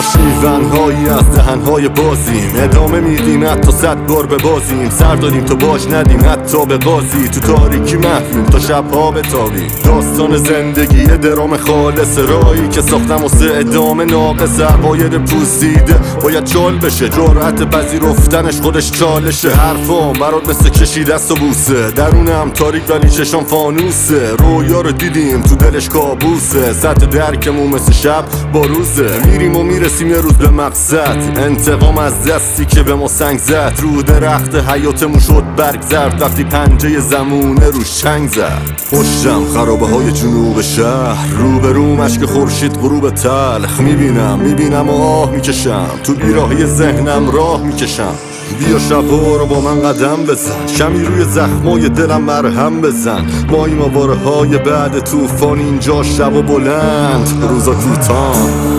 شیونهایی از دهنهای بازیم، ادامه میدیم حتی 100 بار به بازیم، سر داریم تو باج ندیم حتی به قاضی، تو تاریکی محویم تا شبها بتابیم. داستان زندگی درام خالص، رایی که ساختم واسه ادامه ناقص، عقاید پوسیده باید چال بشه، جرأت پذیرفتنش خودش چالشه. حرفام برات مثل کشیده است و بوسه، درونم تاریک ولی چشام فانوسه، رویا رو دیدیم تو دلش کابوسه، سطح درکمون مثل شب با روزه، میریم و میرسیم یه روز به مقصد، انتقام از دستی که به ما سنگ زد، رو درخت حیاتمون شد برگ زرد، وقتی پنجه زمونه روش چنگ زد. پشتم خرابه های جنوب شهر، رو به رو مشک خورشید غروب تلخ، میبینم و آه میکشم، تو بیراهی ذهنم راه میکشم. بیا شبا رو با من قدم بزن، شمی روی زخمای دلم مرهم بزن، ماییم آواره های بعد طوفان، اینجا شب و بلند روزا کوتاه.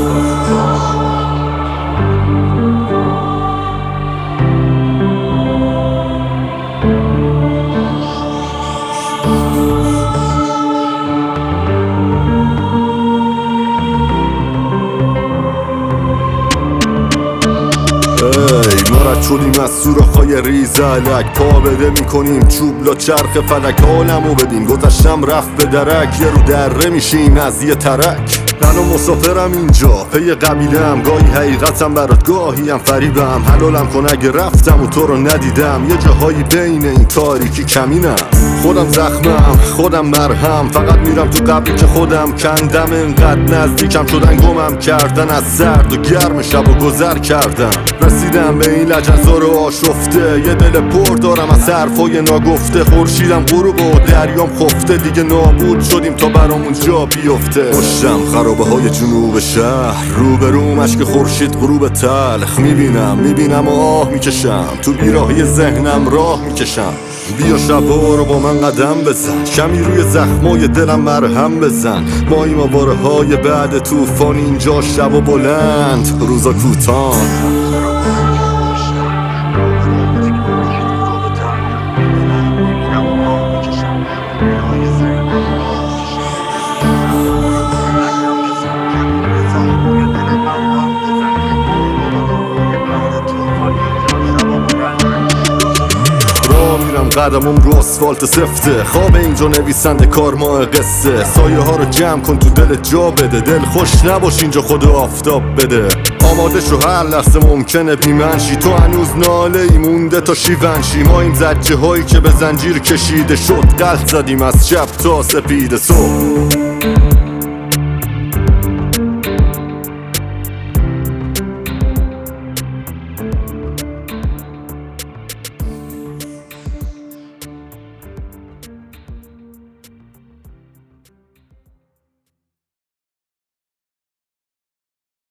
شدیم از سوراخ‌های ریزلک، پا بده میکنیم چوب لا چرخ فلک، عالمو بدیم گذشتم رفت به درک، یه رو دره میشیم از یه ترک. من و مسافرم اینجا پی قبیلم، گاهی حقیقتم برات گاهی هم فریبم، حلالم کن اگه رفتم و تو رو ندیدم، یه جاهایی بین این تاریکی کمینم، خودم زخمم خودم مرهم، فقط میرم تو قبلی که خودم کندم، انقدر نزدیکم شدن گمم کردن، از سرد و گرم شب و گذر کردم، رسیدم به این لجنزار آشفته، یه دل پر دارم از حرفای ناگفته، خورشیدم غروب و دریام خفته، دیگه نابود شدیم تا برامون جا بیفته. پشتم خرابه های جنوب شهر، رو به رو مشک خورشید غروب تلخ، میبینم و آه میکشم، تو بیراهی ذهنم راه میکشم. بیا شبا رو با من قدم بزن، شمی روی زخمای دلم مرهم بزن، ماییم آواره های بعد طوفان، اینجا شب و بلند روزا کوتاه. قدمم رو آسفالت سفته، خواب اینجا نویسنده کارماه قصه، سایه ها رو جمع کن تو دل جا بده، دل خوش نباش اینجا خود آفتاب بده، آماده شو هر لحظه ممکنه بیمنشی، تو هنوز ناله ای مونده تا شیونشی، ما این زجه هایی که به زنجیر کشیده شد، قلط زدیم از شب تا سپید صبح.